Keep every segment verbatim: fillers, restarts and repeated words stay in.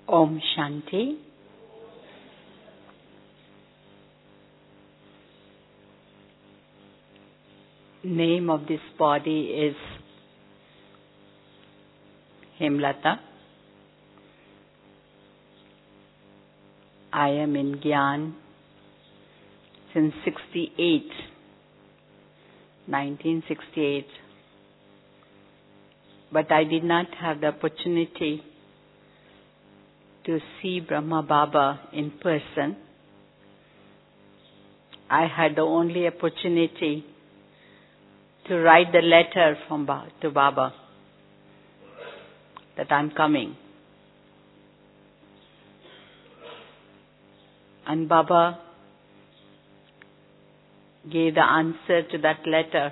Om Shanti. Name of this body is Hemlata. I am in Gyan since sixty-eight, nineteen sixty-eight. But I did not have the opportunity to see Brahma Baba in person. I had the only opportunity to write the letter from ba- to Baba that I'm coming. And Baba gave the answer to that letter.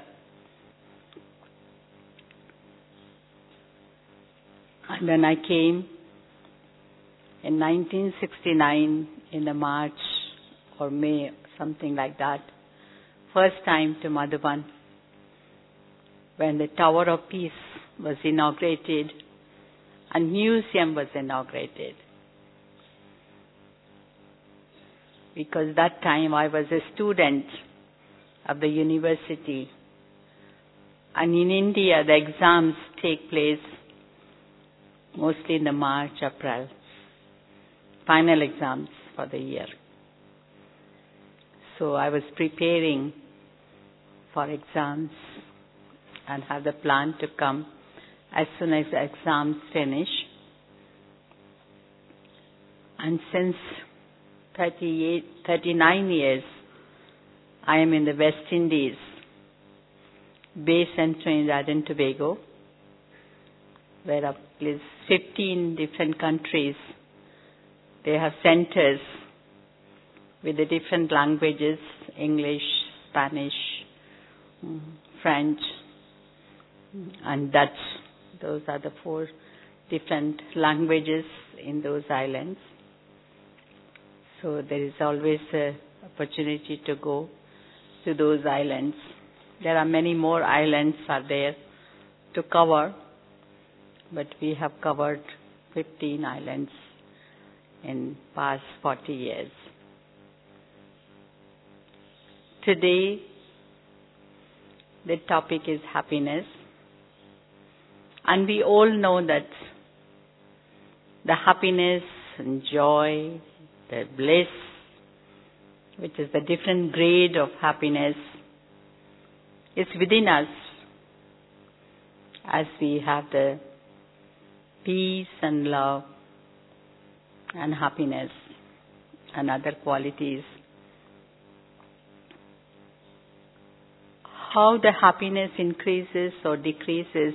And when I came in nineteen sixty-nine, in the March or May, something like that, first time to Madhuban, when the Tower of Peace was inaugurated and museum was inaugurated. Because that time I was a student of the university, and in India the exams take place mostly in the March, April, final exams for the year. So I was preparing for exams and have the plan to come as soon as the exams finish. And since thirty-eight, thirty-nine years, I am in the West Indies, based in Trinidad and Tobago, where up is fifteen different countries. They have centers with the different languages, English, Spanish, French, and Dutch. Those are the four different languages in those islands. So there is always an opportunity to go to those islands. There are many more islands are there to cover, but we have covered fifteen islands in past forty years. Today, the topic is happiness. And we all know that the happiness and joy, the bliss, which is the different grade of happiness, is within us as we have the peace and love and happiness and other qualities. How the happiness increases or decreases,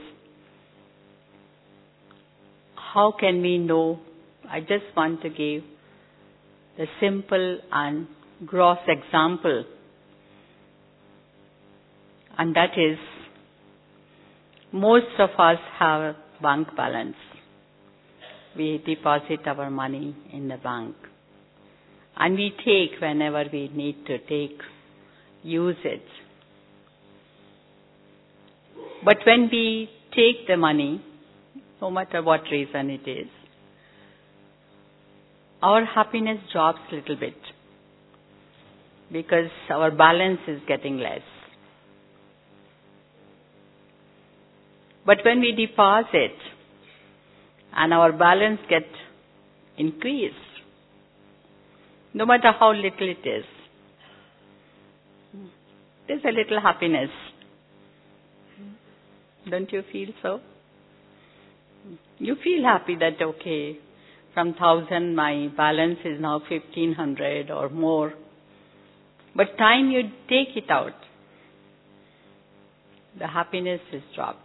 how can we know? I just want to give the simple and gross example, and that is, most of us have bank balance. We deposit our money in the bank, and we take whenever we need to take, use it. But when we take the money, no matter what reason it is, our happiness drops a little bit because our balance is getting less. But when we deposit and our balance gets increased, no matter how little it is, there's a little happiness. Don't you feel so? You feel happy that, okay, from thousand my balance is now fifteen hundred or more. But time you take it out, the happiness is dropped.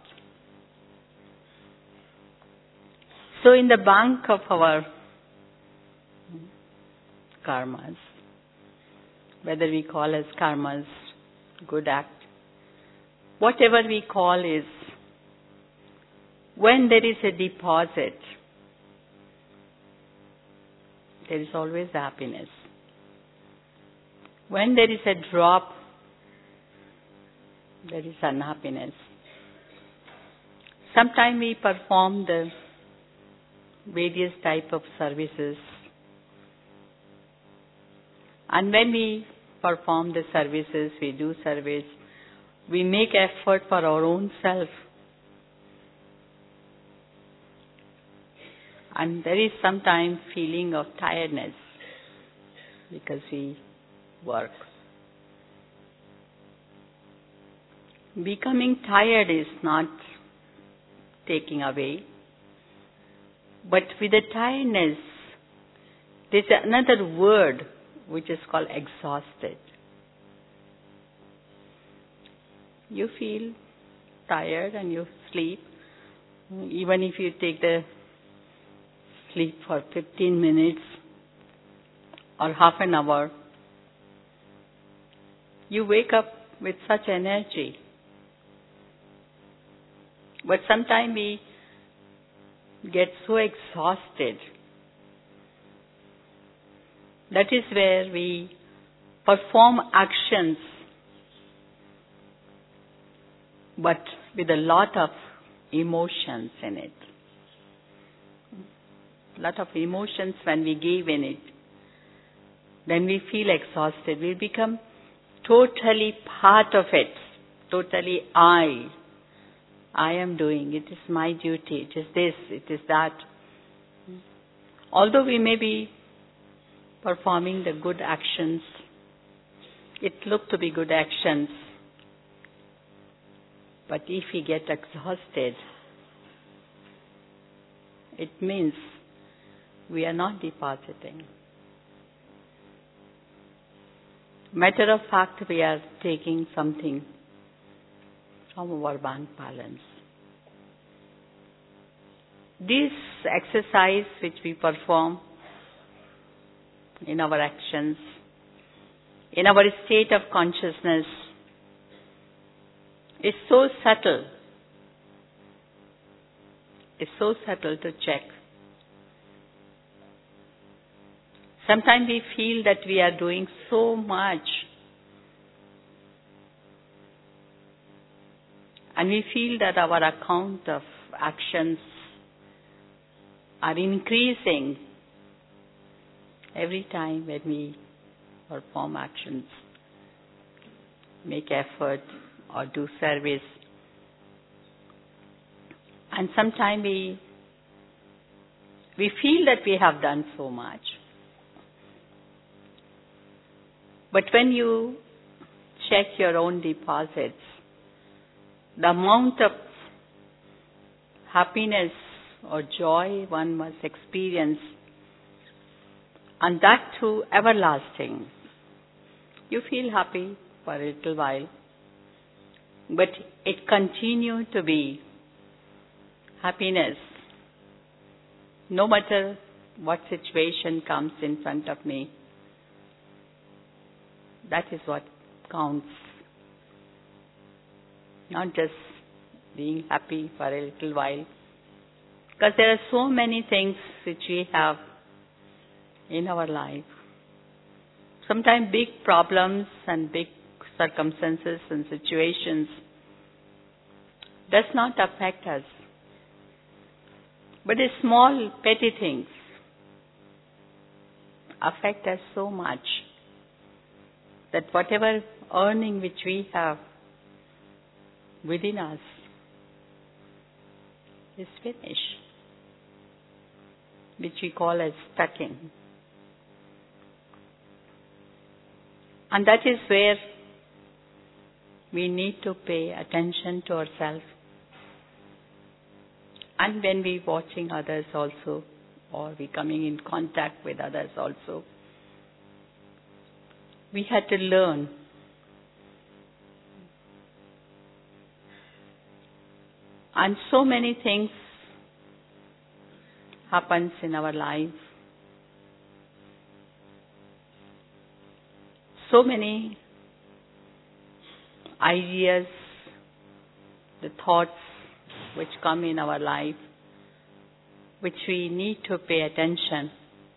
So in the bank of our karmas, whether we call as karmas, good act, whatever we call is, when there is a deposit, there is always happiness. When there is a drop, there is unhappiness. Sometimes we perform the various type of services. And when we perform the services, we do service, we make effort for our own self. And there is sometimes feeling of tiredness because we work. Becoming tired is not taking away, but with the tiredness, there's another word which is called exhausted. You feel tired and you sleep. Even if you take the sleep for fifteen minutes or half an hour, you wake up with such energy. But sometimes we get so exhausted. That is where we perform actions, but with a lot of emotions in it. A lot of emotions when we give in it. Then we feel exhausted. We become totally part of it. Totally I. I am doing. It is my duty. It is this. It is that. Although we may be performing the good actions, it look to be good actions. But if we get exhausted, it means we are not depositing. Matter of fact, we are taking something from our bank balance. This exercise which we perform in our actions, in our state of consciousness, is so subtle. It's so subtle to check. Sometimes we feel that we are doing so much, and we feel that our account of actions are increasing every time when we perform actions, make effort or do service. And sometimes we we feel that we have done so much. But when you check your own deposits, the amount of happiness or joy one must experience, and that too everlasting. You feel happy for a little while, but it continues to be happiness no matter what situation comes in front of me. That is what counts. Not just being happy for a little while. Because there are so many things which we have in our life. Sometimes big problems and big circumstances and situations does not affect us. But the small petty things affect us so much that whatever earning which we have within us is finished, which we call as stacking. And that is where we need to pay attention to ourselves. And when we watching others also, or we coming in contact with others also, we had to learn and so many things happens in our life. So many ideas, the thoughts which come in our life, which we need to pay attention.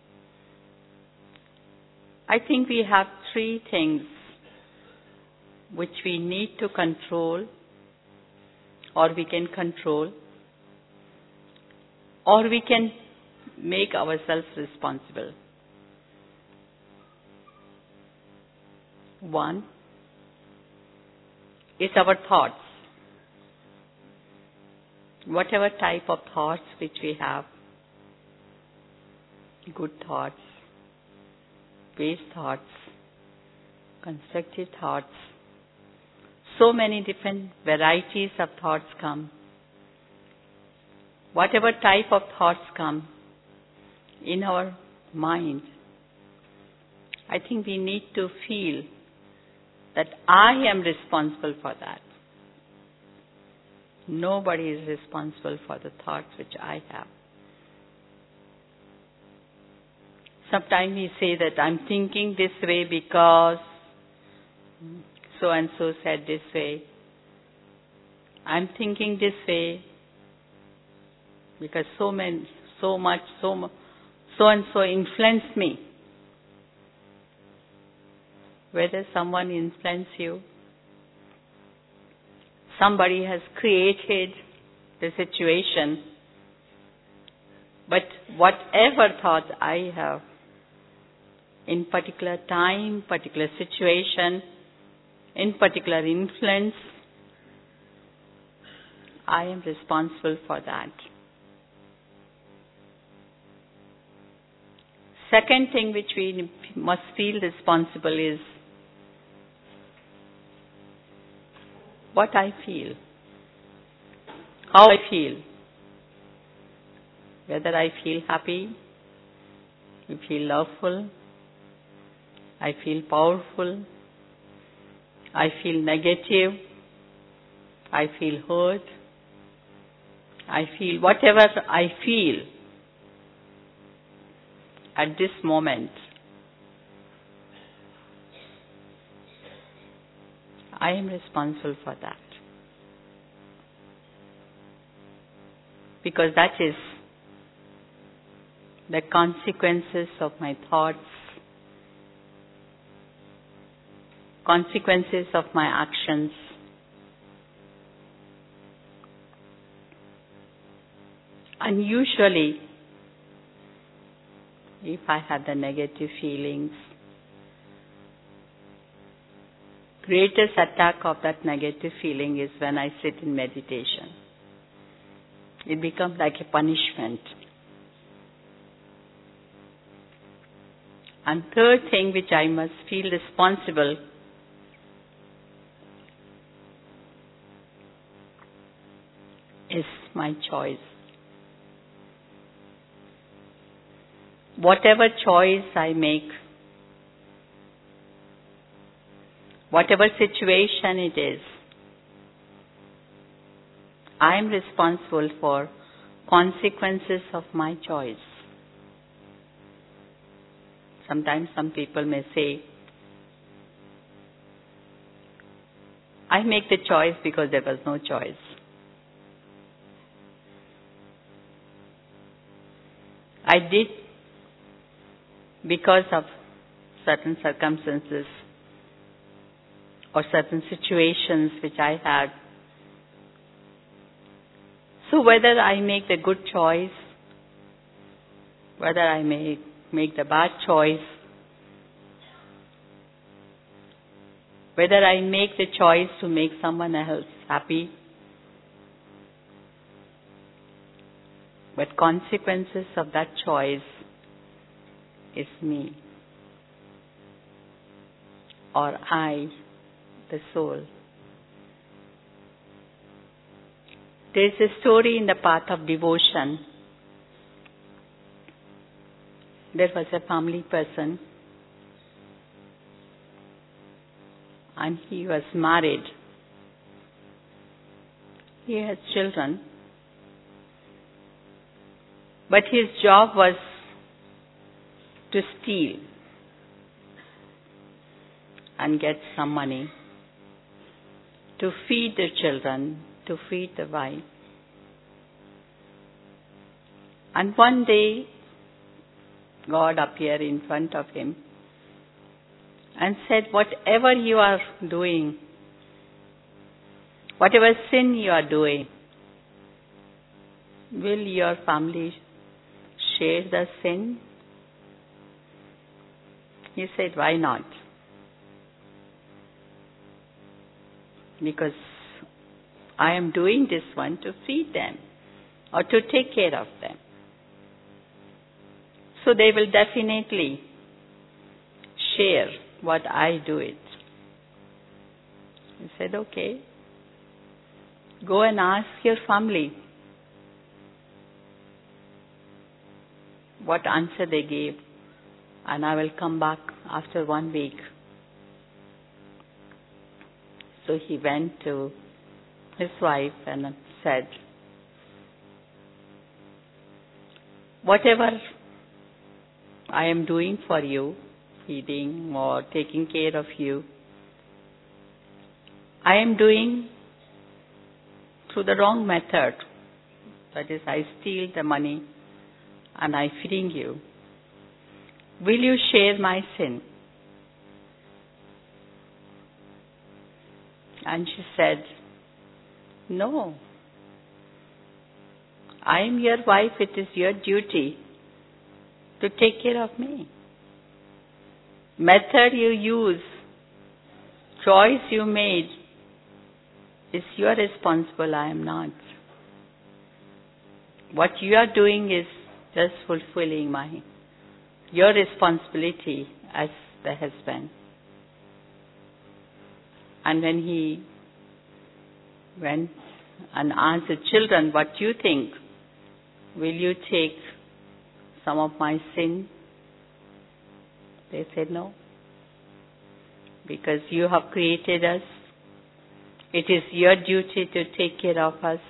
I think we have three things which we need to control, or we can control, or we can make ourselves responsible. One is our thoughts. Whatever type of thoughts which we have, good thoughts, waste thoughts, constructive thoughts, so many different varieties of thoughts come. Whatever type of thoughts come in our mind, I think we need to feel that I am responsible for that. Nobody is responsible for the thoughts which I have. Sometimes we say that I'm thinking this way because so-and-so said this way. I'm thinking this way because so many, so much, so much, so-and-so influenced me. Whether someone influenced you, somebody has created the situation, but whatever thoughts I have, in particular time, particular situation, in particular influence, I am responsible for that. Second thing which we must feel responsible is what I feel, how I feel. Whether I feel happy, I feel loveful, I feel powerful, I feel negative, I feel hurt, I feel whatever I feel at this moment, I am responsible for that. Because that is the consequences of my thoughts, consequences of my actions. And usually, if I have the negative feelings, greatest attack of that negative feeling is when I sit in meditation. It becomes like a punishment. And third thing which I must feel responsible is my choice. Whatever choice I make, whatever situation it is, I am responsible for consequences of my choice. Sometimes some people may say, I make the choice because there was no choice. I did because of certain circumstances or certain situations which I had. So whether I make the good choice, whether I may make the bad choice, whether I make the choice to make someone else happy, but consequences of that choice is me, or I, the soul. There is a story in the path of devotion. There was a family person and he was married. He had children. But his job was to steal and get some money to feed the children, to feed the wife. And one day, God appeared in front of him and said, whatever you are doing, whatever sin you are doing, will your family share the sin? He said, why not? Because I am doing this one to feed them or to take care of them. So they will definitely share what I do it. He said, okay, go and ask your family what answer they gave, and I will come back after one week. So he went to his wife and said, whatever I am doing for you, feeding or taking care of you, I am doing through the wrong method. That is, I steal the money and I feeding you. Will you share my sin? And she said, no. I am your wife. It is your duty to take care of me. Method you use, choice you made, is your responsible. I am not. What you are doing is just fulfilling my, your responsibility as the husband. And when he went and asked the children, what do you think? Will you take some of my sin? They said no. Because you have created us. It is your duty to take care of us.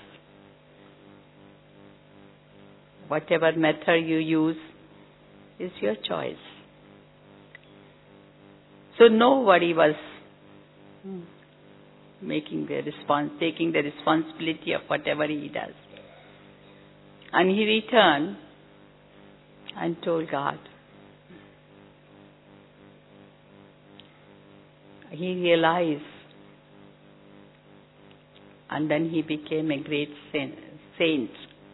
Whatever method you use is your choice. So nobody was making the response, taking the responsibility of whatever he does. And he returned and told God. He realized, and then he became a great saint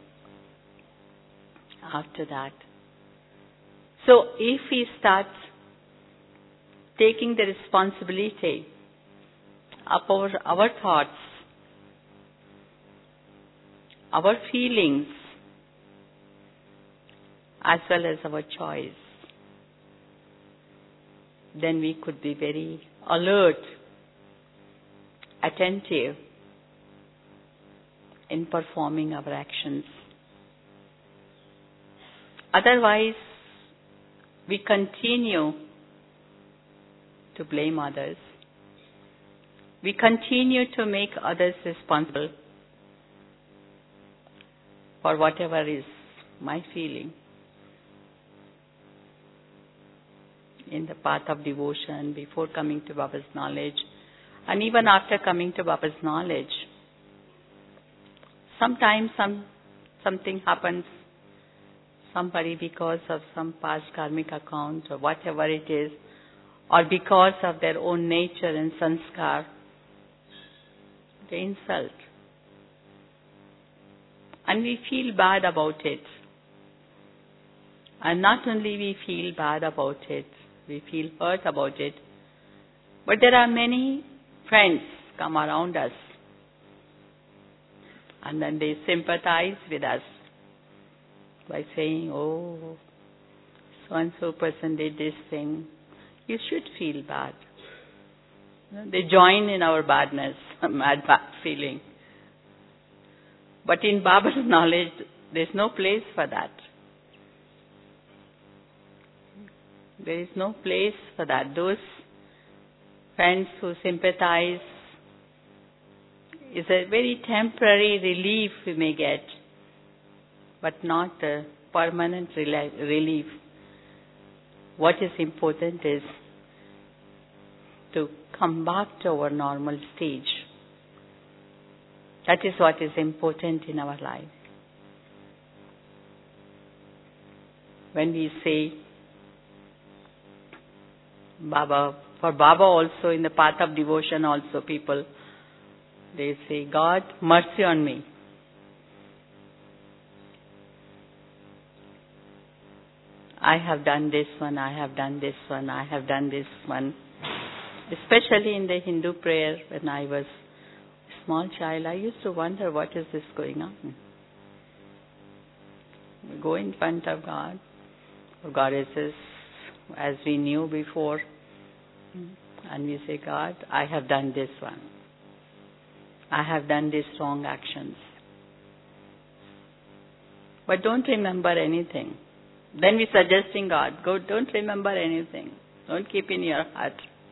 after that. So if he starts taking the responsibility of our, our thoughts, our feelings, as well as our choice, then we could be very alert, attentive in performing our actions. Otherwise, we continue to blame others. We continue to make others responsible for whatever is my feeling. In the path of devotion, before coming to Baba's knowledge, and even after coming to Baba's knowledge, sometimes some something happens, somebody because of some past karmic account or whatever it is, or because of their own nature and sanskar, they insult. And we feel bad about it. And not only we feel bad about it, we feel hurt about it, but there are many friends come around us and then they sympathize with us by saying, oh, so-and-so person did this thing. You should feel bad. They join in our badness, mad bad feeling. But in Baba's knowledge, there's no place for that. There is no place for that. Those friends who sympathize is a very temporary relief we may get, but not a permanent relief. What is important is to come back to our normal stage. That is what is important in our life. When we say, Baba, for Baba also, in the path of devotion also, people, they say, God, mercy on me. I have done this one, I have done this one, I have done this one. Especially in the Hindu prayer, when I was a small child, I used to wonder, what is this going on? We go in front of God, or goddesses, as we knew before, and we say, God, I have done this one. I have done these wrong actions. But don't remember anything. Then we're suggesting God, go, don't remember anything. Don't keep in your heart.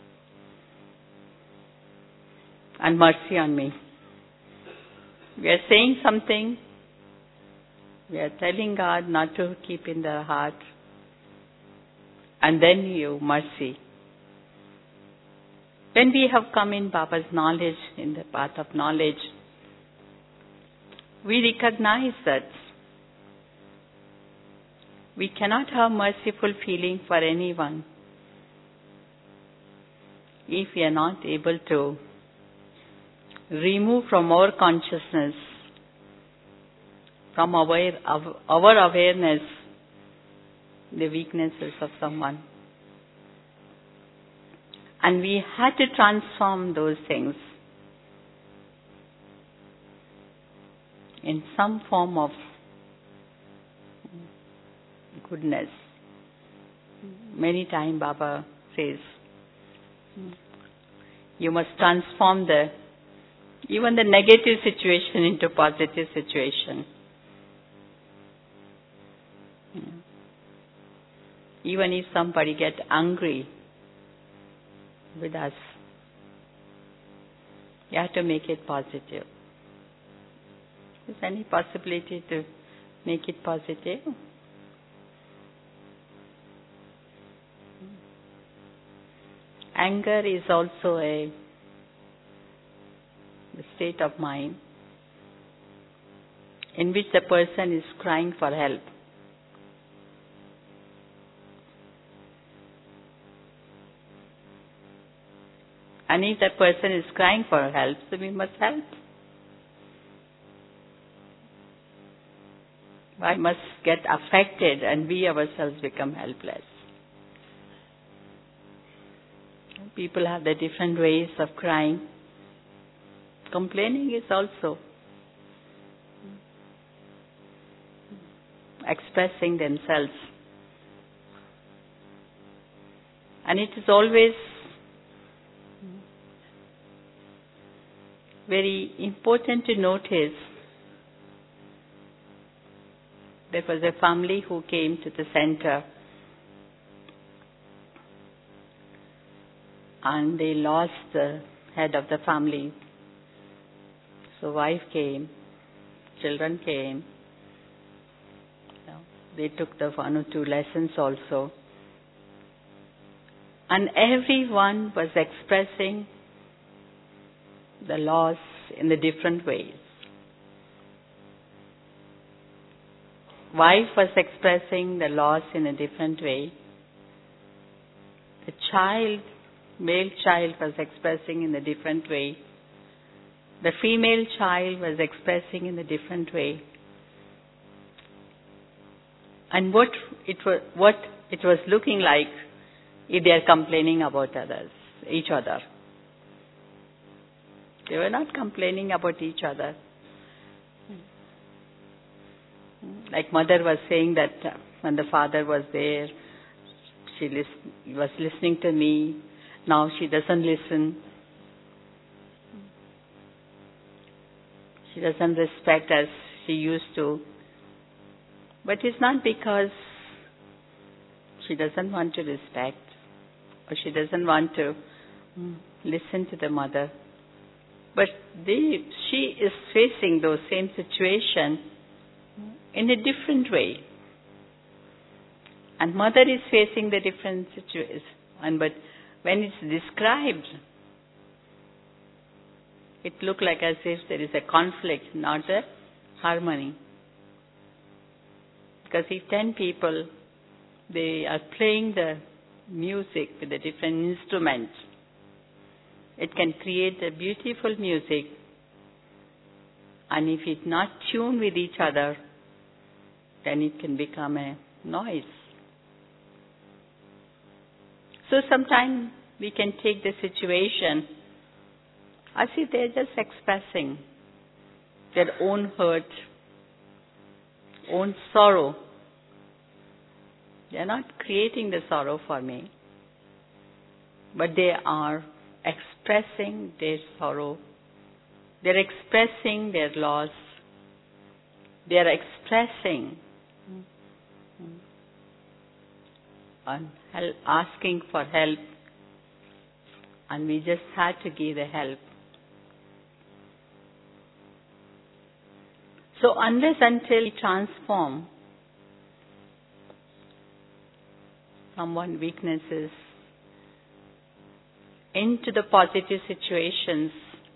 And mercy on me. We are saying something. We are telling God not to keep in the heart. And then you, mercy. When we have come in Baba's knowledge, in the path of knowledge, we recognize that we cannot have merciful feeling for anyone if we are not able to remove from our consciousness, from our, our awareness, the weaknesses of someone. And we had to transform those things in some form of goodness. Many times Baba says, you must transform the even the negative situation into positive situation. Even if somebody gets angry with us, you have to make it positive. Is there any possibility to make it positive? Anger is also a state of mind in which the person is crying for help. And if that person is crying for help, so we must help. I must get affected and we ourselves become helpless. People have their different ways of crying. Complaining is also expressing themselves. And it is always very important to notice. There was a family who came to the center and they lost the head of the family. So wife came, children came. They took the one or two lessons also. And everyone was expressing the loss in the different ways. Wife was expressing the loss in a different way. The child, male child, was expressing in a different way. The female child was expressing in a different way. And what it was, what it was looking like, if they are complaining about others, each other. They were not complaining about each other. Like mother was saying that uh, when the father was there, she lis- was listening to me. Now she doesn't listen. She doesn't respect as she used to. But it's not because she doesn't want to respect or she doesn't want to mm, listen to the mother. But they, she is facing those same situation in a different way. And mother is facing the different situation. And but when it's described, it looks like as if there is a conflict, not a harmony. Because if ten people, they are playing the music with a different instrument, it can create a beautiful music. And if it's not tuned with each other, then it can become a noise. So sometimes we can take the situation as if they're just expressing their own hurt, own sorrow. They're not creating the sorrow for me, but they are expressing their sorrow. They're expressing their loss. They're expressing and help, asking for help, and we just had to give the help. So unless until we transform someone's weaknesses into the positive situations,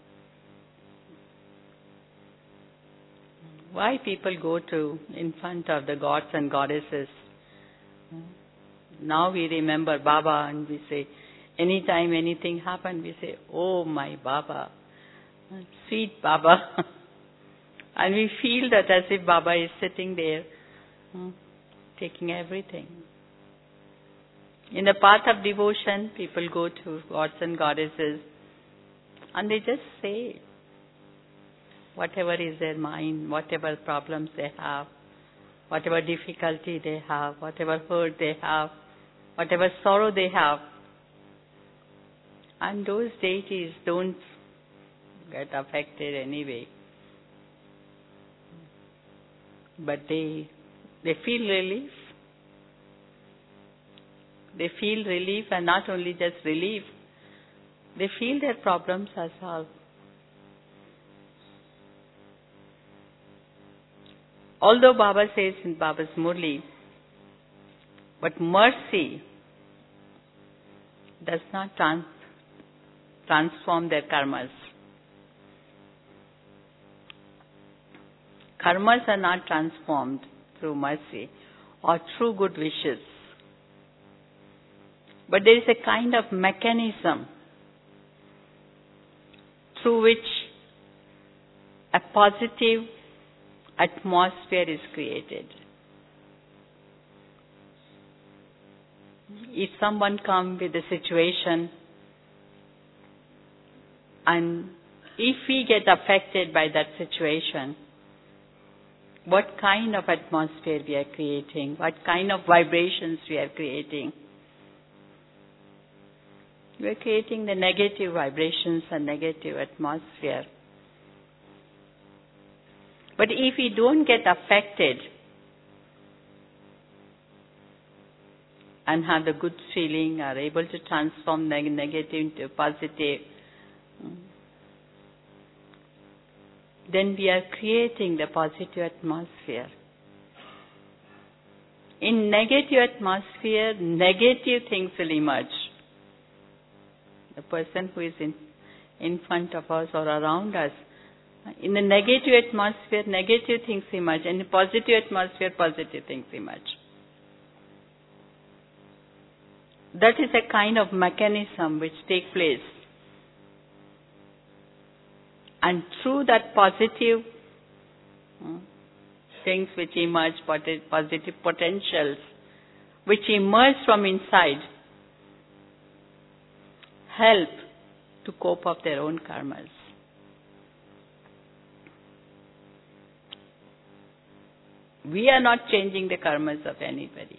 why people go to in front of the gods and goddesses? Now we remember Baba and we say, anytime anything happens, we say, oh my Baba, sweet Baba. And we feel that as if Baba is sitting there, uh, taking everything. In the path of devotion, people go to gods and goddesses and they just say whatever is their mind, whatever problems they have, whatever difficulty they have, whatever hurt they have, whatever sorrow they have. And those deities don't get affected anyway. But they they feel relief. They feel relief, and not only just relief, they feel their problems are solved. Although Baba says in Baba's Murli, but mercy does not trans- transform their karmas. Karmas are not transformed through mercy or through good wishes. But there is a kind of mechanism through which a positive atmosphere is created. If someone comes with a situation and if we get affected by that situation, what kind of atmosphere we are creating, what kind of vibrations we are creating. We are creating the negative vibrations and negative atmosphere. But if we don't get affected and have the good feeling, are able to transform neg- negative into positive, then we are creating the positive atmosphere. In negative atmosphere, negative things will emerge. The person who is in, in front of us or around us, in the negative atmosphere, negative things emerge. In the positive atmosphere, positive things emerge. That is a kind of mechanism which takes place. And through that positive uh, things which emerge, positive potentials, which emerge from inside, help to cope up their own karmas. We are not changing the karmas of anybody.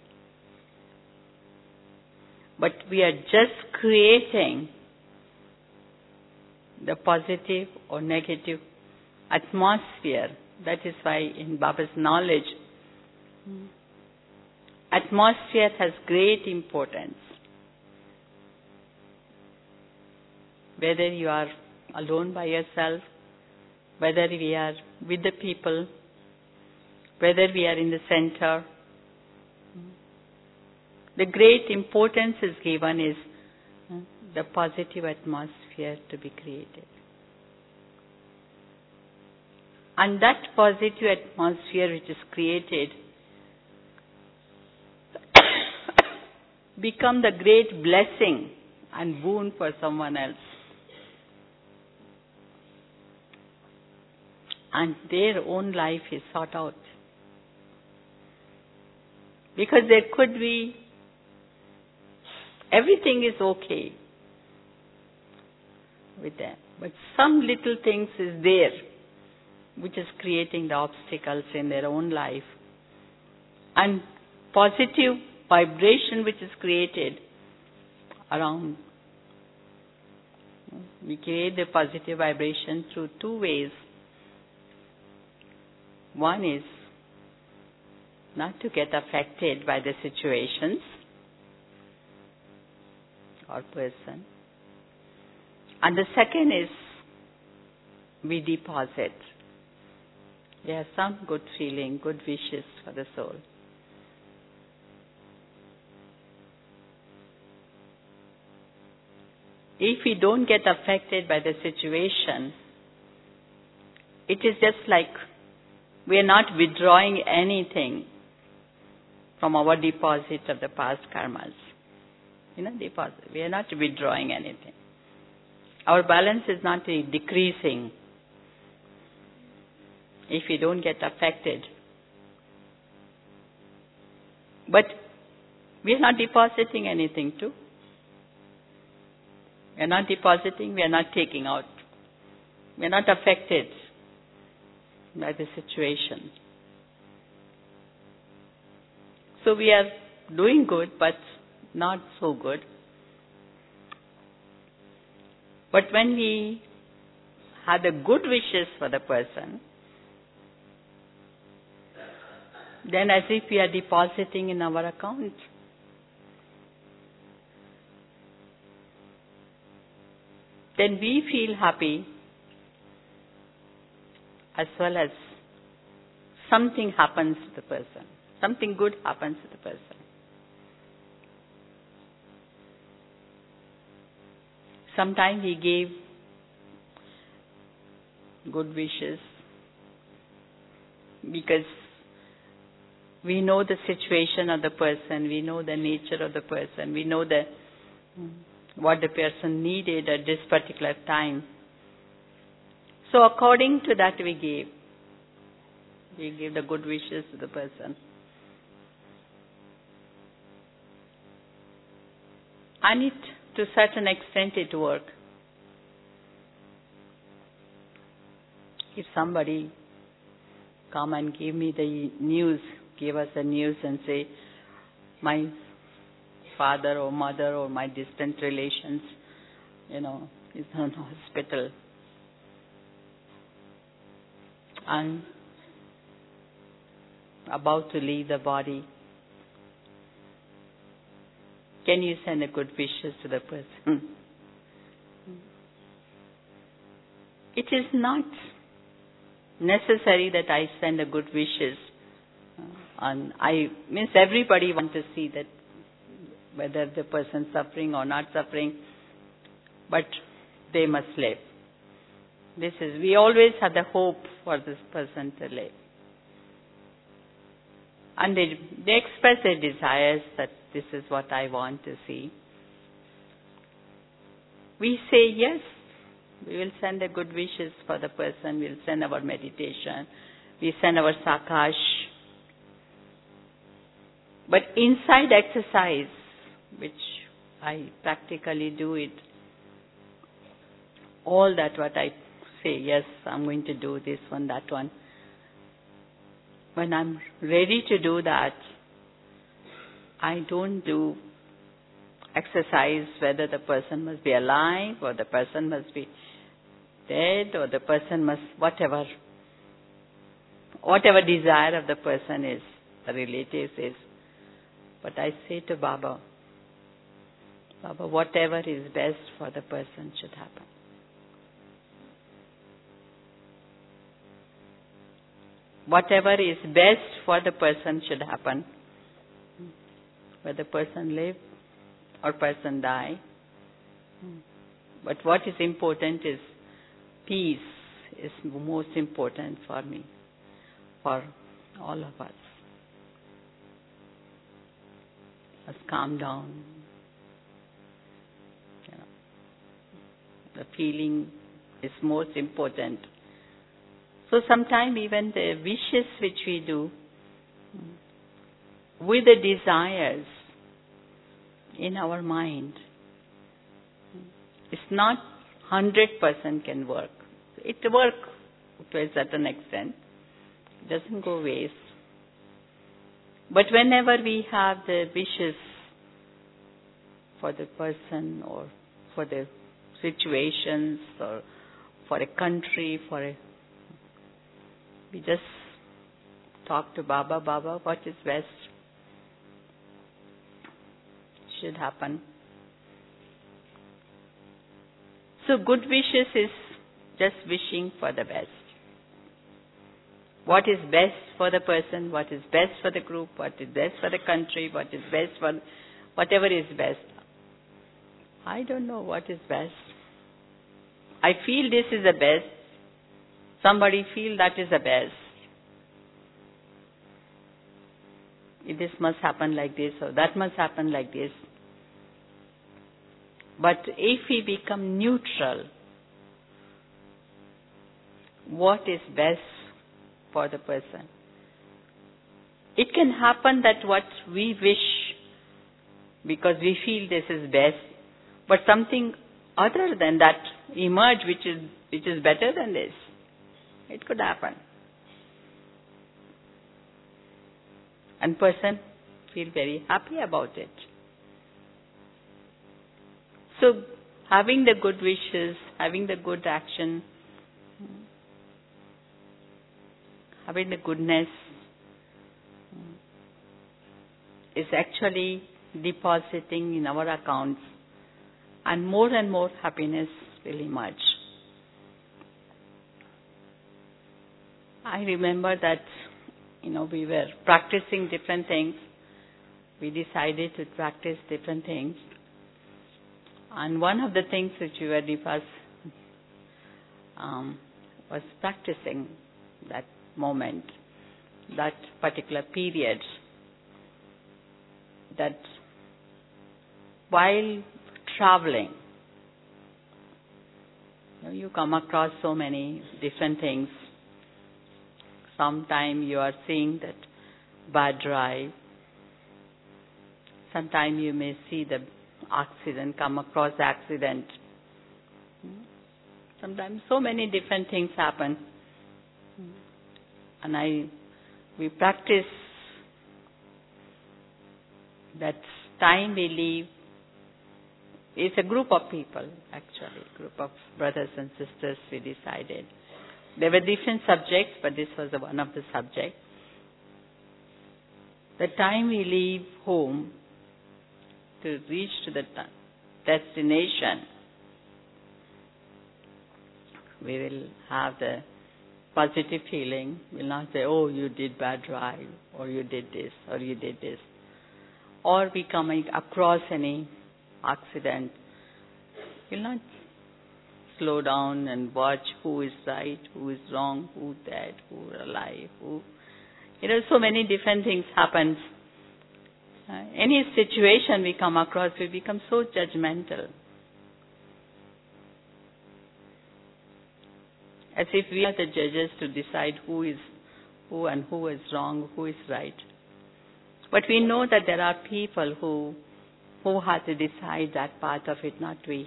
But we are just creating the positive or negative atmosphere. That is why in Baba's knowledge, atmosphere has great importance. Whether you are alone by yourself, whether we are with the people, whether we are in the center, the great importance is given is the positive atmosphere to be created. And that positive atmosphere which is created become the great blessing and boon for someone else. And their own life is sought out. Because there could be everything is okay with them. But some little things is there which is creating the obstacles in their own life. And positive vibration which is created around. We create the positive vibration through two ways. One is not to get affected by the situations or person. And the second is we deposit. There are some good feeling, good wishes for the soul. If we don't get affected by the situation, it is just like we are not withdrawing anything from our deposit of the past karmas. You know, deposit. We are not withdrawing anything. Our balance is not decreasing if we don't get affected. But we are not depositing anything too. We are not depositing, we are not taking out. We are not affected by the situation. So we are doing good, but not so good. But when we have the good wishes for the person, then as if we are depositing in our account. Then we feel happy as well as something happens to the person. Something good happens to the person. Sometimes we gave good wishes because we know the situation of the person, we know the nature of the person, we know the what the person needed at this particular time. So according to that we gave. We gave the good wishes to the person. And it, to a certain extent, it worked. If somebody come and give me the news, give us the news and say, my father or mother or my distant relations, you know, is in hospital. And about to leave the body. Can you send a good wishes to the person? It is not necessary that I send a good wishes. And I means everybody wants to see that whether the person suffering or not suffering, but they must live. This is, we always have the hope for this person to live. And they, they express their desires that this is what I want to see. We say yes, we will send the good wishes for the person, we will send our meditation, we send our sakash. But inside exercise, which I practically do it, all that what I say, yes, I'm going to do this one, that one. When I'm ready to do that, I don't do exercise whether the person must be alive or the person must be dead or the person must, whatever, whatever desire of the person is, the relatives is. But I say to Baba, Baba, whatever is best for the person should happen. Whatever is best for the person should happen. Whether person live or person die. But what is important is peace is most important for me, for all of us. Let's calm down. You know, the feeling is most important. So sometimes even the wishes which we do, with the desires, in our mind. It's not one hundred percent can work. It works to a certain extent. It doesn't go waste. But whenever we have the wishes for the person or for the situations or for a country, for a, we just talk to Baba, Baba, what is best should happen. So good wishes is just wishing for the best. What is best for the person, what is best for the group, what is best for the country, what is best for whatever is best. I don't know what is best. I feel this is the best. Somebody feel that is the best. This must happen like this or that must happen like this. But if we become neutral, what is best for the person? It can happen that what we wish because we feel this is best, but something other than that emerge which is which is better than this. It could happen. And person feel very happy about it. So having the good wishes, having the good action, having the goodness is actually depositing in our accounts, and more and more happiness will emerge. I remember that, you know, we were practicing different things. We decided to practice different things. And one of the things which we were was, um, was practicing that moment, that particular period, that while traveling, you know, you come across so many different things. Sometimes you are seeing that bad drive. Sometimes you may see the accident, come across accident. Sometimes so many different things happen. And I, we practice that time we leave. It's a group of people, actually, group of brothers and sisters, we decided. There were different subjects, but this was one of the subjects. The time we leave home to reach to the destination, we will have the positive feeling. We'll not say, oh, you did bad drive, or you did this, or you did this. Or we coming across any accident, we'll not slow down and watch who is right, who is wrong, who dead, who alive, who... You know, so many different things happen. Uh, any situation we come across, we become so judgmental. As if we are the judges to decide who is who and who is wrong, who is right. But we know that there are people who who have to decide that part of it, not we.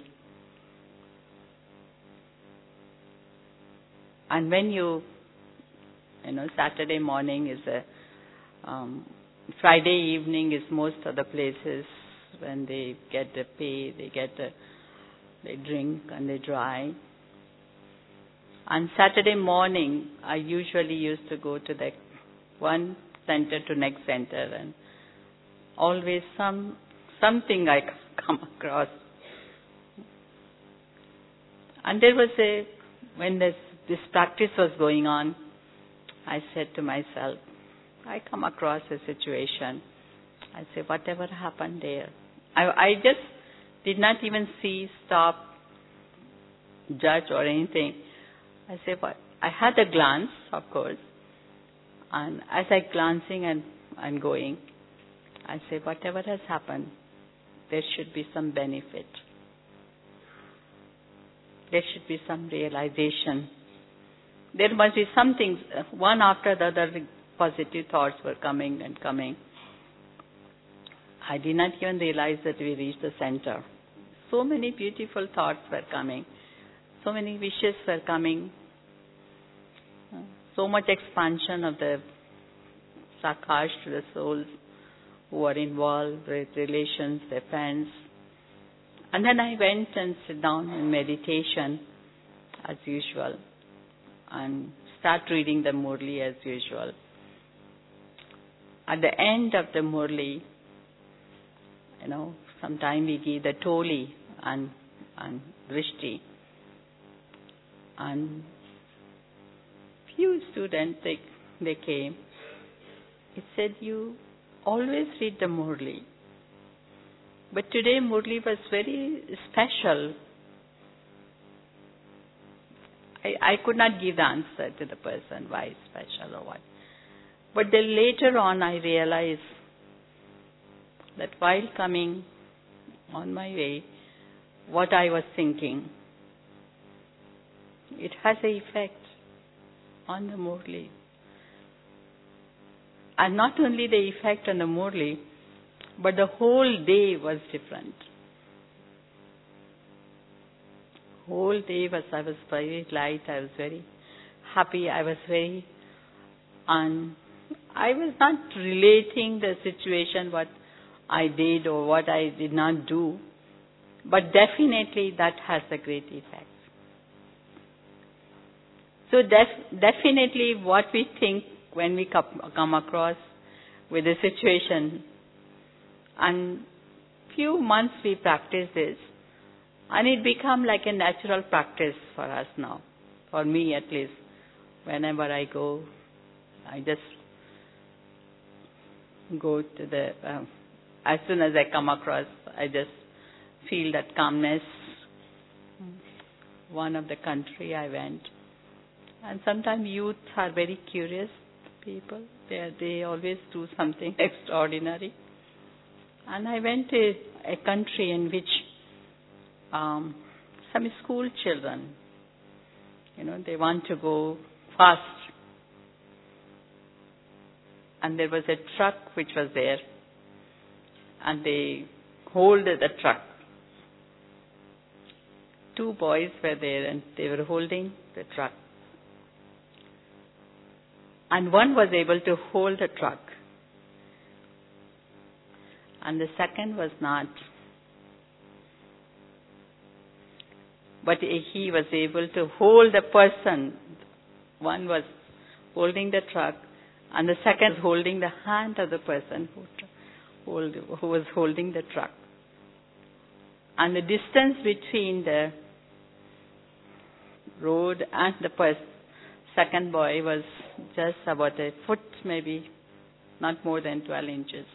And when you, you know, Saturday morning is a, um, Friday evening is most of the places when they get the pay, they get the, they drink and they drive. On Saturday morning, I usually used to go to the one center to next center, and always some something I come across. And there was a, when this, this practice was going on, I said to myself, I come across a situation. I say, whatever happened there. I, I just did not even see, stop, judge or anything. I say, what? I had a glance, of course. And as I glancing and, and going, I say, whatever has happened, there should be some benefit. There should be some realization. There must be something, one after the other, positive thoughts were coming and coming. I did not even realize that we reached the center. So many beautiful thoughts were coming. So many wishes were coming. So much expansion of the Sakash to the souls who are involved with relations, their friends. And then I went and sat down in meditation as usual and start reading the Murli as usual. At the end of the Murli, you know, sometime we give the Toli and, and Drishti. And few students, they, they came. It said, you always read the Murli. But today Murli was very special. I, I could not give the answer to the person why it's special or what. But then later on I realized that while coming on my way, what I was thinking, it has an effect on the Murli. And not only the effect on the Murli, but the whole day was different. Whole day was, I was very light, I was very happy, I was very, and I was not relating the situation, what I did or what I did not do, but definitely that has a great effect. So def- definitely what we think when we come across with a situation, and few months we practice this, and it become like a natural practice for us now, for me at least. Whenever I go, I just go to the, um, as soon as I come across, I just feel that calmness. One of the country I went, and sometimes youth are very curious people. They they always do something extraordinary. And I went to a country in which um, some school children, you know, they want to go fast. And there was a truck which was there, and they hold the truck. Two boys were there, and they were holding the truck. And one was able to hold the truck, and the second was not. But he was able to hold the person. One was holding the truck, and the second was holding the hand of the person who, hold, who was holding the truck. And the distance between the road and the person, second boy, was just about a foot, maybe, not more than twelve inches.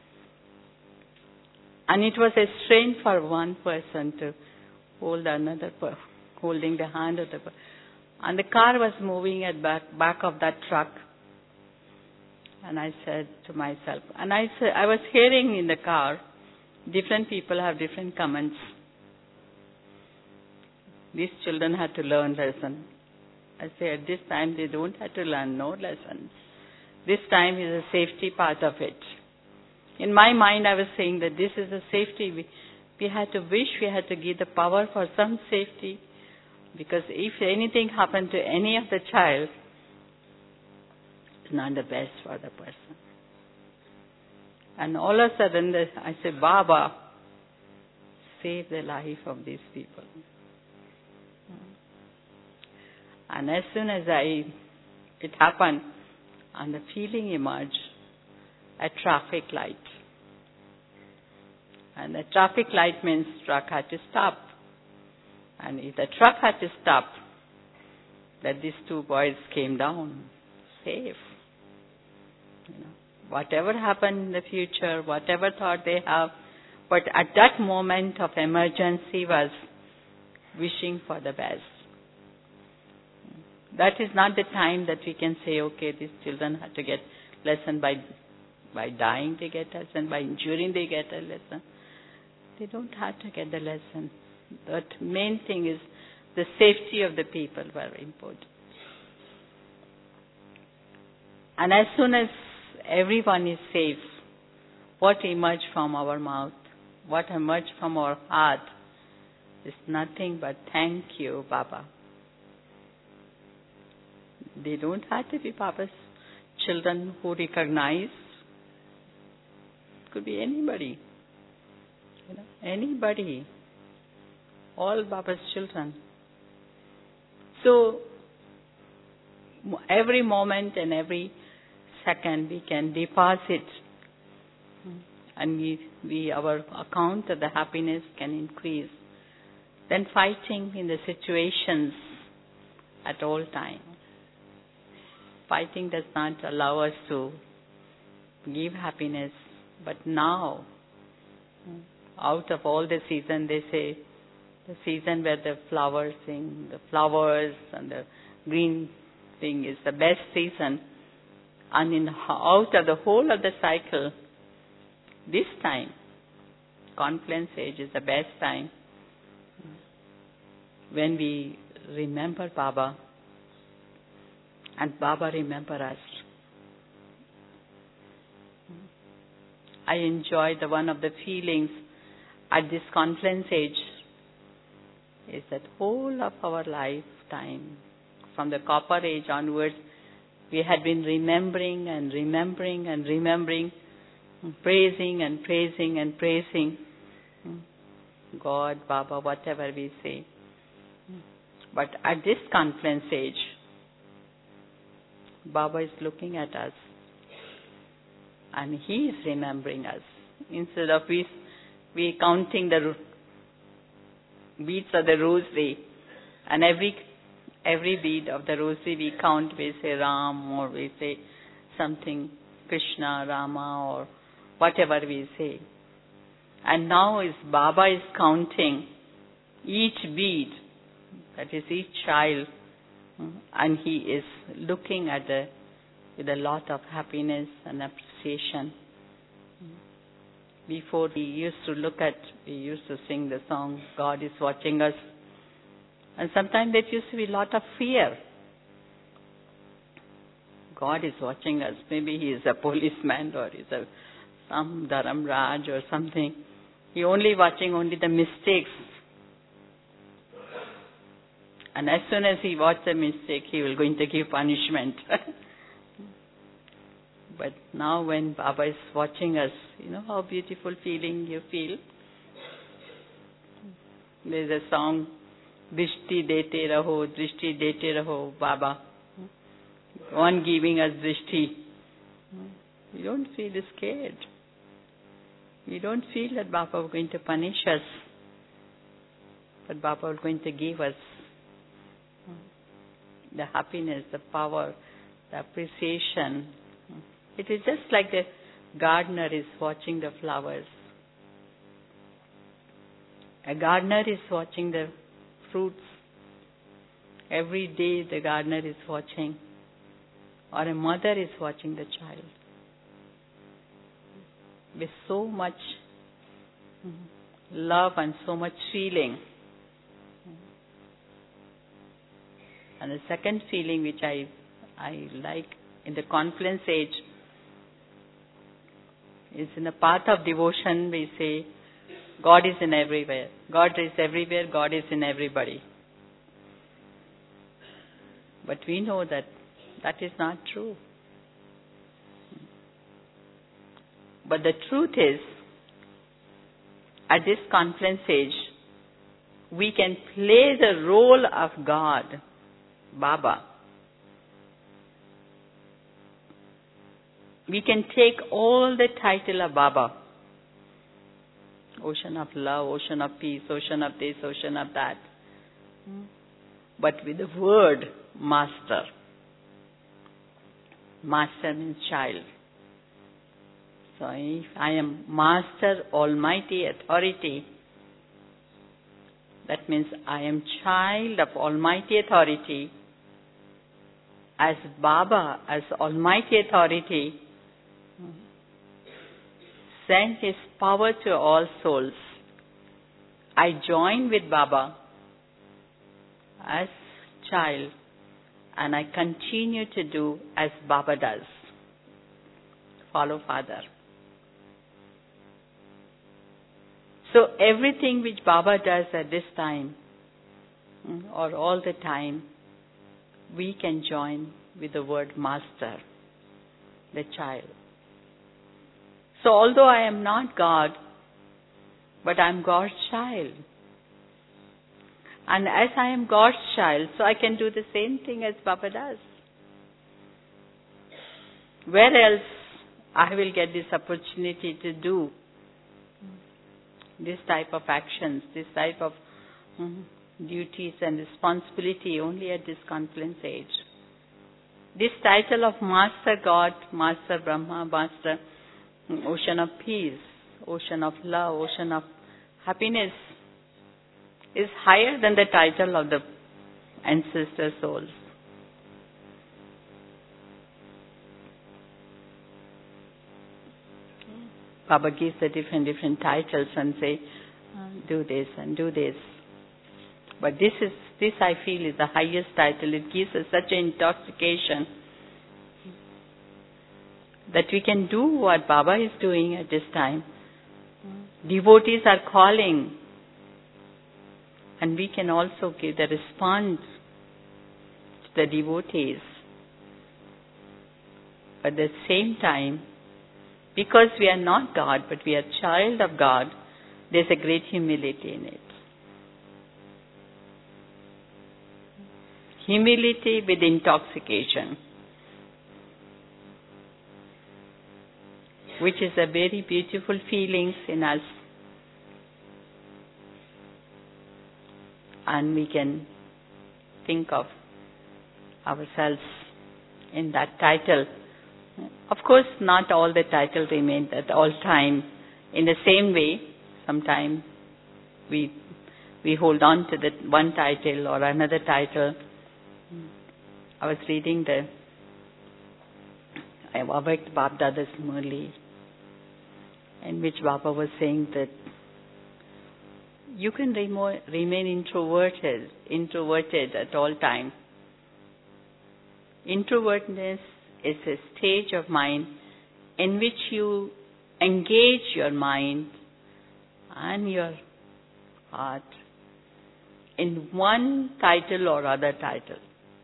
And it was a strain for one person to hold another person, holding the hand of the person. And the car was moving at back back of that truck. And I said to myself, and I said, I was hearing in the car, different people have different comments. These children had to learn lesson. I say at this time they don't have to learn no lessons. This time is a safety part of it. In my mind I was saying that this is a safety. We, we had to wish, we had to give the power for some safety, because if anything happened to any of the child, it's not the best for the person. And all of a sudden the, I said, Baba, save the life of these people. And as soon as I, it happened, and the feeling emerged, a traffic light. And the traffic light means truck had to stop. And if the truck had to stop, that these two boys came down safe. You know, whatever happened in the future, whatever thought they have, but at that moment of emergency was wishing for the best. That is not the time that we can say, okay, these children have to get lesson by by dying they get lesson, by injuring they get a lesson. They don't have to get the lesson. The main thing is the safety of the people very important. And as soon as everyone is safe, what emerged from our mouth, what emerged from our heart is nothing but thank you, Baba. They don't have to be Baba's children who recognize. It could be anybody. You know, anybody. All Baba's children. So, every moment and every second we can deposit, and we, we our account of the happiness can increase. Then fighting in the situations at all times. Fighting does not allow us to give happiness, but now, out of all the season, they say, the season where the flowers sing, the flowers and the green thing is the best season. And in out of the whole of the cycle, this time, confluence age is the best time when we remember Baba and Baba remember us. I enjoy the one of the feelings at this confluence age is that whole of our lifetime, from the copper age onwards, we had been remembering and remembering and remembering, praising and praising and praising God, Baba, whatever we say. But at this confluence age, Baba is looking at us and He is remembering us. Instead of we, we counting the beads of the rosary, and every every bead of the rosary we count, we say Ram or we say something Krishna, Rama or whatever we say. And now is Baba is counting each bead, that is each child, and He is looking at the with a lot of happiness and appreciation. Before we used to look at, we used to sing the song, God is watching us. And sometimes there used to be a lot of fear. God is watching us. Maybe He is a policeman or He is a, some Dharam Raj or something. He only watching only the mistakes. And as soon as He watches a mistake, He will going to give punishment. But now when Baba is watching us, you know how beautiful feeling you feel? There is a song, Drishti dete raho, Drishti dete raho, Baba. One giving us Drishti. We don't feel scared. We don't feel that Baba is going to punish us. But Baba is going to give us the happiness, the power, the appreciation. It is just like the gardener is watching the flowers. A gardener is watching the fruits. Every day the gardener is watching. Or a mother is watching the child. With so much love and so much feeling. And the second feeling which I, I like in the confluence age is in the path of devotion we say, God is in everywhere. God is everywhere, God is in everybody. But we know that that is not true. But the truth is, at this confluence age, we can play the role of God, Baba. We can take all the title of Baba. Ocean of love, ocean of peace, ocean of this, ocean of that. But with the word master. Master means child. So if I am Master Almighty Authority, that means I am child of Almighty Authority. As Baba, as Almighty Authority, sent His power to all souls. I join with Baba as child and I continue to do as Baba does. Follow Father. So everything which Baba does at this time, or all the time, we can join with the word master, the child. So although I am not God, but I am God's child. And as I am God's child, so I can do the same thing as Baba does. Where else I will get this opportunity to do this type of actions, this type of mm, duties and responsibility only at this confluence age. This title of Master God, Master Brahma, Master Ocean of Peace, Ocean of Love, Ocean of Happiness is higher than the title of the ancestor souls. Baba gives the different different titles and say, do this and do this. But this is this I feel is the highest title. It gives us such an intoxication that we can do what Baba is doing at this time. Devotees are calling, and we can also give the response to the devotees. But at the same time, because we are not God, but we are child of God, there's a great humility in it. Humility with intoxication, which is a very beautiful feeling in us. And we can think of ourselves in that title. Of course, not all the title remain at all time. In the same way, sometimes we we hold on to that one title or another title. I was reading the Avakt Bapdada's Murli, in which Baba was saying that you can remo- remain introverted, introverted at all times. Introvertedness is a stage of mind in which you engage your mind and your heart in one title or other title.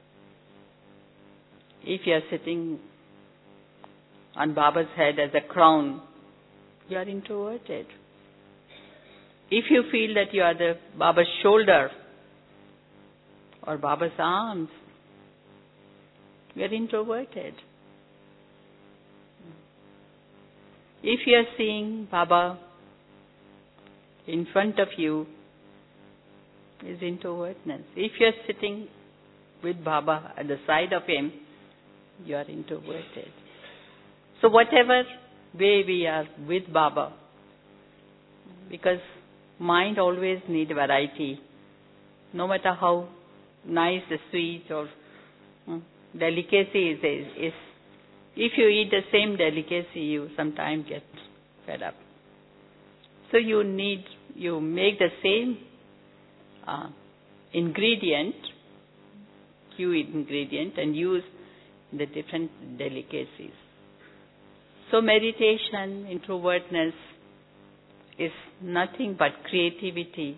If you are sitting on Baba's head as a crown, you are introverted. If you feel that you are the Baba's shoulder or Baba's arms, you are introverted. If you are seeing Baba in front of you, is introvertness. If you are sitting with Baba at the side of him, you are introverted. So whatever way we are with Baba, because mind always needs variety. No matter how nice the sweet or hmm, delicacy is, is, if you eat the same delicacy, you sometimes get fed up. So you need, you make the same uh, ingredient, few ingredient, and use the different delicacies. So meditation, introvertness is nothing but creativity.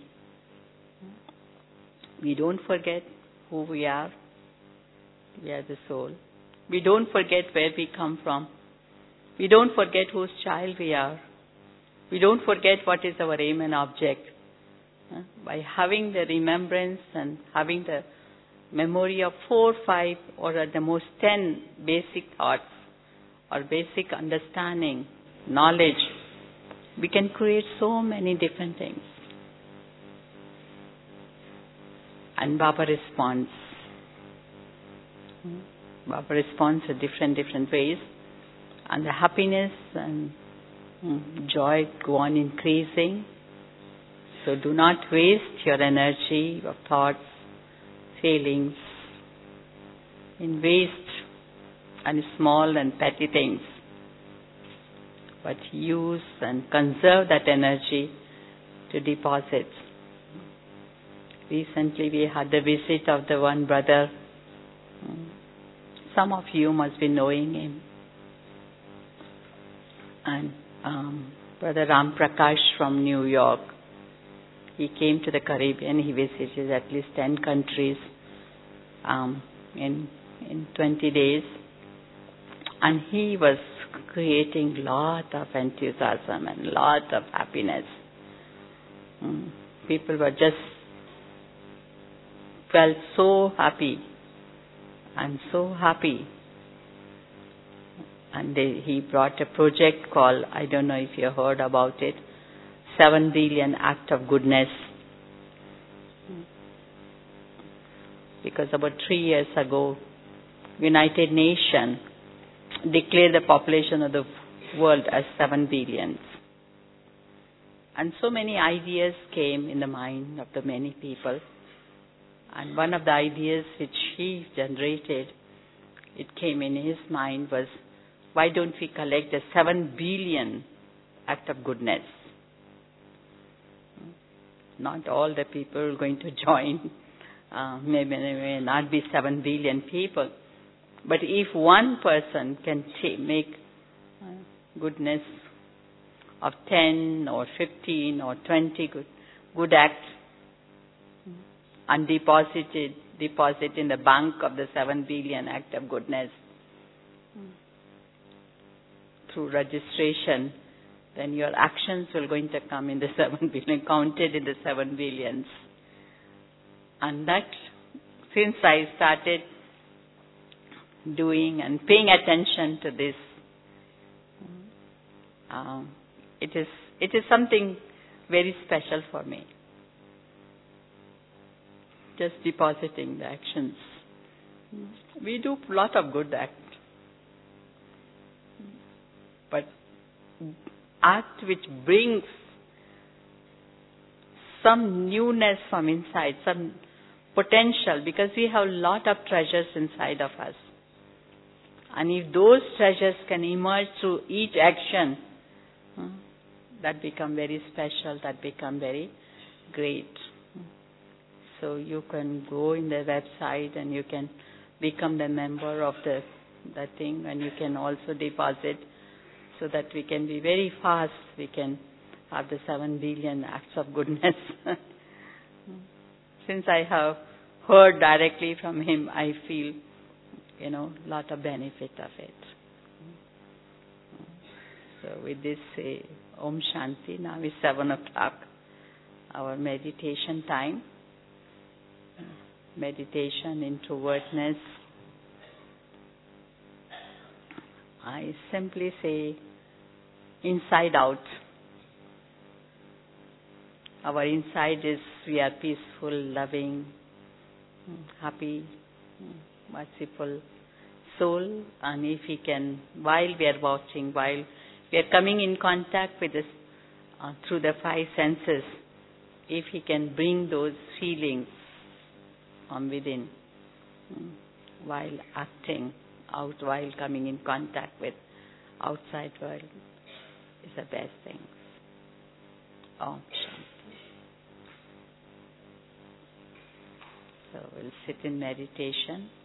We don't forget who we are. We are the soul. We don't forget where we come from. We don't forget whose child we are. We don't forget what is our aim and object. By having the remembrance and having the memory of four, five, or at the most ten basic thoughts or basic understanding, knowledge, we can create so many different things. And Baba responds. Baba responds in different, different ways. And the happiness and joy go on increasing. So do not waste your energy, your thoughts, feelings in waste and small and petty things. But use and conserve that energy to deposit. Recently we had the visit of the one brother. Some of you must be knowing him. And um, Brother Ram Prakash from New York. he came to the Caribbean. He visited at least ten countries um, in in twenty days, and he was creating lot of enthusiasm and lot of happiness. Mm. People were just felt so happy and so happy. And they, he brought a project called, I don't know if you heard about it, seven billion Act of Goodness. Because about three years ago, United Nations declared the population of the world as seven billion. And so many ideas came in the mind of the many people. And one of the ideas which he generated, it came in his mind was, why don't we collect a seven billion act of goodness? Not all the people are going to join. Uh, maybe there may not be seven billion people. But if one person can t- make uh, goodness of ten or fifteen or twenty good, good acts and deposit it, deposit in the bank of the seven billion act of goodness through registration, then your actions will going to come in the seven billion, counted in the seven billions. And that, since I started doing and paying attention to this, uh, it is it is something very special for me. Just depositing the actions. We do a lot of good acts, but act which brings some newness from inside, some potential, because we have a lot of treasures inside of us. And if those treasures can emerge through each action, that become very special, that become very great. So you can go in the website and you can become the member of the, the thing, and you can also deposit so that we can be very fast. We can have the seven billion acts of goodness. Since I have heard directly from him, I feel, you know, lot of benefit of it. So with this, say, Om Shanti. Now is seven o'clock, our meditation time. Meditation, introvertness. I simply say, inside out. Our inside is, we are peaceful, loving, happy, merciful soul. And if we can, while we are watching, while we are coming in contact with this uh, through the five senses, if he can bring those feelings from within while acting out, while coming in contact with outside world, is the best thing. Om Shanti. So we'll sit in meditation.